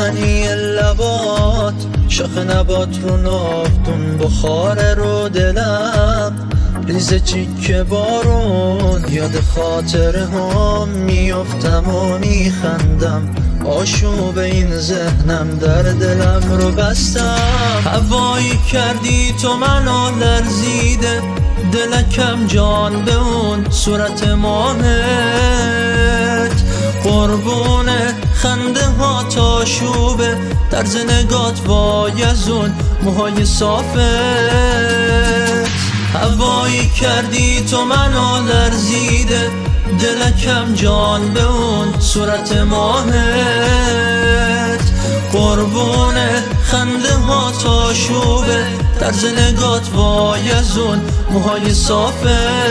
کهنی لبات، شاخ نبات رو نافتون، بخار رو دلم ریز چیک بارون. یاد خاطره هم میافتم و میخندم، آشوب این ذهنم در دلم رو بستم. هوایی کردی تو منو لرزیده، دلکم جان به اون صورت ماهت. قربونه خنده ها تا شوبه، طرز نگات وای از اون موهای صافت. هوایی کردی تو منو لرزیده، دلکم جان به اون صورت ماهت. قربونه خنده ها تا شوبه، طرز نگات وای از اون موهای صافت.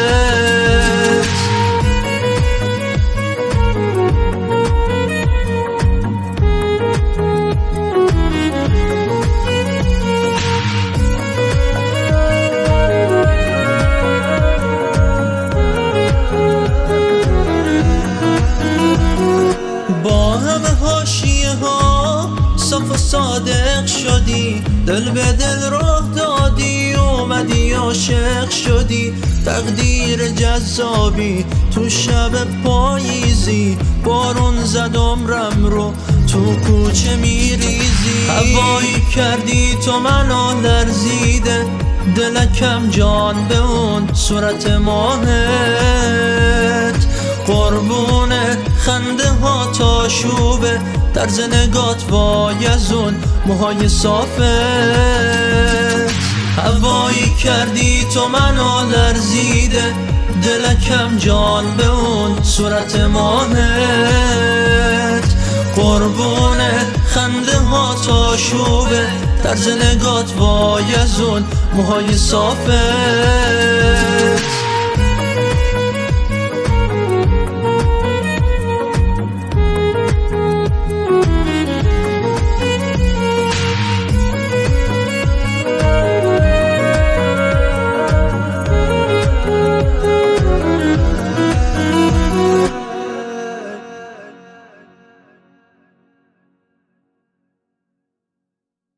با همه حاشیه ها صاف و صادق شدی، دل به دل راه دادی، اومدی عاشق شدی. تقدیر جذابی تو شب پاییزی، بارون زد عمرم رو تو کوچه میریزی. هوایی کردی تو منو لرزیده، دلکم جان به اون صورت ماهت. قربونه خنده ها تا شوبه، طرز نگات وای از اون موهای صافت. هوایی کردی تو منو لرزیده، دلکم جان به اون صورت ماهت. قربونه خنده ها تا شوبه، طرز نگات وای از اون موهای صافت.